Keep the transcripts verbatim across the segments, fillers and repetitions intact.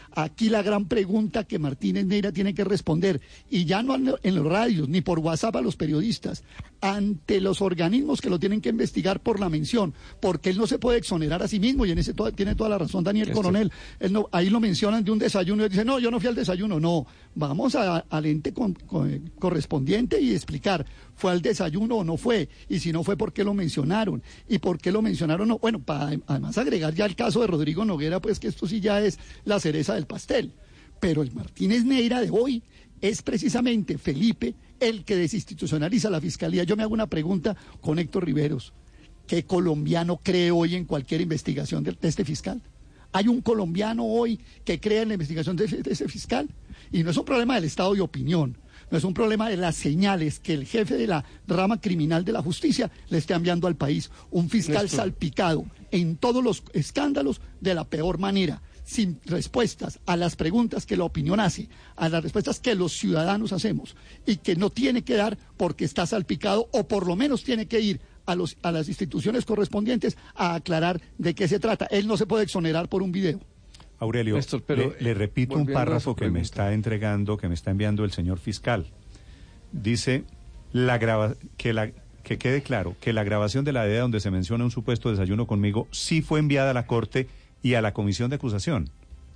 Aquí la gran pregunta que Martínez Neira tiene que responder, y ya no en los radios, ni por WhatsApp a los periodistas, ante los organismos que lo tienen que investigar por la mención, porque él no se puede exonerar a sí mismo, y en ese to- tiene toda la razón Daniel Esto. Coronel. Él no, ahí lo mencionan de un desayuno, y él dice, no, yo no fui al desayuno, no, vamos a, al ente con, con, correspondiente y explicar, ¿fue al desayuno o no fue? Y si no fue, ¿por qué lo mencionaron? ¿Y por qué lo mencionaron? No, bueno, para además agregar ya el caso de Rodrigo Noguera, pues que esto sí ya es la cereza del pastel. Pero el Martínez Neira de hoy es precisamente, Felipe, el que desinstitucionaliza la Fiscalía. Yo me hago una pregunta con Héctor Riveros. ¿Qué colombiano cree hoy en cualquier investigación de, de este fiscal? ¿Hay un colombiano hoy que cree en la investigación de, de ese fiscal? Y no es un problema del estado de opinión, no es un problema de las señales que el jefe de la rama criminal de la justicia le esté enviando al país. Un fiscal Néstor. salpicado en todos los escándalos de la peor manera, sin respuestas a las preguntas que la opinión hace, a las respuestas que los ciudadanos hacemos, y que no tiene que dar porque está salpicado, o por lo menos tiene que ir a, los, a las instituciones correspondientes a aclarar de qué se trata. Él no se puede exonerar por un video. Aurelio, Néstor, pero, le, le repito un volviendo a párrafo su que me pregunta. está entregando, que me está enviando el señor fiscal. Dice la grava que la que quede claro que la grabación de la D E A donde se menciona un supuesto desayuno conmigo sí fue enviada a la Corte y a la Comisión de Acusación.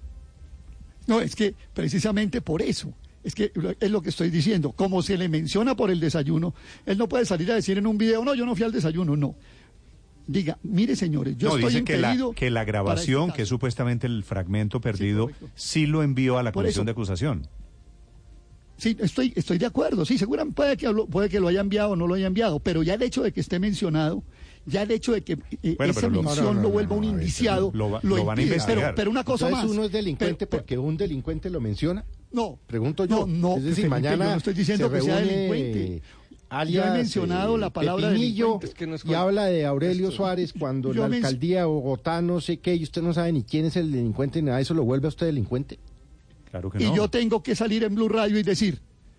No, es que precisamente por eso, es que es lo que estoy diciendo, como se le menciona por el desayuno, él no puede salir a decir en un video, no, yo no fui al desayuno, no. Diga, mire señores, yo no, estoy dice que la, impedido que la grabación, para este que es supuestamente el fragmento perdido, correcto. sí lo envió a la Por Comisión eso. de Acusación. Sí, estoy, estoy de acuerdo, sí, seguramente puede que, lo, puede que lo haya enviado o no lo haya enviado, pero ya el hecho de que esté mencionado, ya el hecho de que eh, Bueno, esa pero lo- mención no, no, no, lo vuelva no, un no, a ver, indiciado, lo va- lo, lo van a impide. investigar. Pero, pero una cosa Entonces más. uno es delincuente pero- pero- porque un delincuente lo menciona. No. Pregunto yo. No, no, es decir, Felipe, mañana yo no estoy diciendo se que sea reúne delincuente. alias, Yo he mencionado eh, la palabra Pepinillo, delincuente. Es que no es y cual- habla de Aurelio Esto- Suárez cuando Yo la men- alcaldía de Bogotá no sé qué y usted no sabe ni quién es el delincuente ni nada, ¿eso lo vuelve a usted delincuente? Claro que Y no. yo tengo que salir en Blue Radio y decir,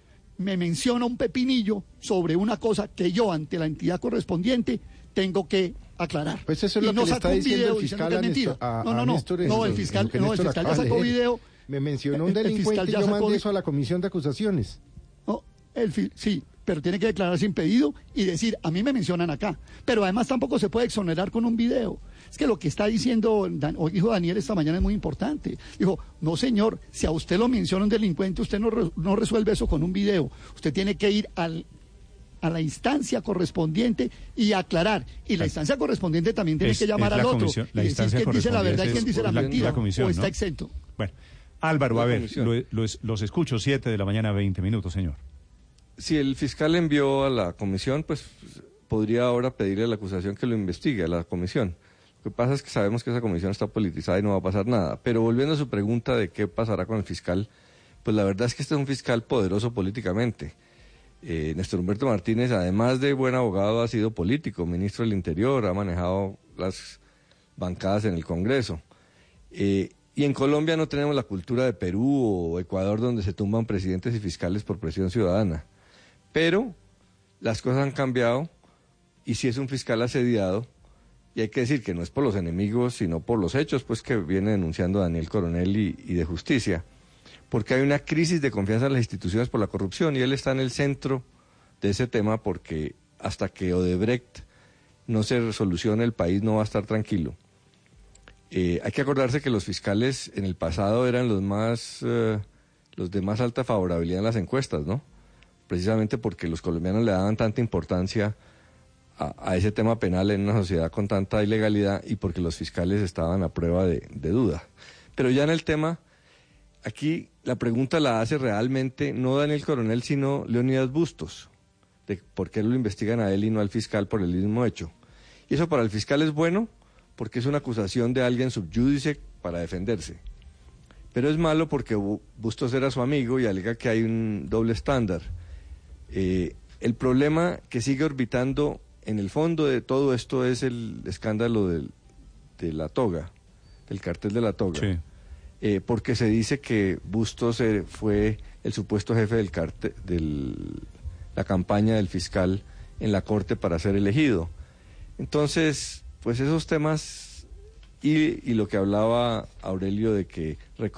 me menciona un pepinillo sobre una cosa que yo ante la entidad correspondiente tengo que aclarar. Pues eso es Y lo no que le saco está un diciendo video el diciendo fiscal que es a mentira. Néstor, a, No, no, a no, Néstor en no, lo- el en fiscal, lo que no, el Néstor fiscal ya acaba de sacó leer. video. Me mencionó un El- el delincuente fiscal y ya yo sacó mandé vi- eso a la comisión de acusaciones. No, el fi- sí, pero tiene que declararse impedido y decir, a mí me mencionan acá. Pero además tampoco se puede exonerar con un video. Es que lo que está diciendo, Dan- o dijo Daniel esta mañana es muy importante. Dijo, no señor, si a usted lo menciona un delincuente, usted no, re- no resuelve eso con un video. Usted tiene que ir al a la instancia correspondiente y aclarar. Y la instancia correspondiente también tiene Es- que llamar es la al otro comisión- y la decir instancia quién dice la verdad y correspondiente quién dice la es la- mentira, la comisión, o está ¿no? exento. Bueno, Álvaro, La a ver, comisión. lo- los, los escucho, siete de la mañana, veinte minutos, señor. Si el fiscal envió a la comisión, pues podría ahora pedirle a la acusación que lo investigue, a la comisión. Lo que pasa es que sabemos que esa comisión está politizada y no va a pasar nada. Pero volviendo a su pregunta de qué pasará con el fiscal, pues la verdad es que este es un fiscal poderoso políticamente. Eh, Néstor Humberto Martínez, además de buen abogado, ha sido político, ministro del Interior, ha manejado las bancadas en el Congreso. Eh, y en Colombia no tenemos la cultura de Perú o Ecuador donde se tumban presidentes y fiscales por presión ciudadana. Pero las cosas han cambiado y si es un fiscal asediado, y hay que decir que no es por los enemigos, sino por los hechos, pues que viene denunciando Daniel Coronel y, y de Justicia, porque hay una crisis de confianza en las instituciones por la corrupción y él está en el centro de ese tema porque hasta que Odebrecht no se resolucione el país no va a estar tranquilo. Eh, hay que acordarse que los fiscales en el pasado eran los más eh, los de más alta favorabilidad en las encuestas, ¿no? Precisamente porque los colombianos le daban tanta importancia a, a ese tema penal en una sociedad con tanta ilegalidad y porque los fiscales estaban a prueba de, de duda. Pero ya en el tema, aquí la pregunta la hace realmente no Daniel Coronel, sino Leonidas Bustos, de por qué lo investigan a él y no al fiscal por el mismo hecho. Y eso para el fiscal es bueno porque es una acusación de alguien subyúdice para defenderse. Pero es malo porque Bustos era su amigo y alega que hay un doble estándar. Eh, el problema que sigue orbitando en el fondo de todo esto es el escándalo del, de la toga, del cartel de la toga. Sí. Eh, porque se dice que Bustos eh, fue el supuesto jefe del cartel, de la campaña del fiscal en la corte para ser elegido. Entonces, pues esos temas y, y lo que hablaba Aurelio de que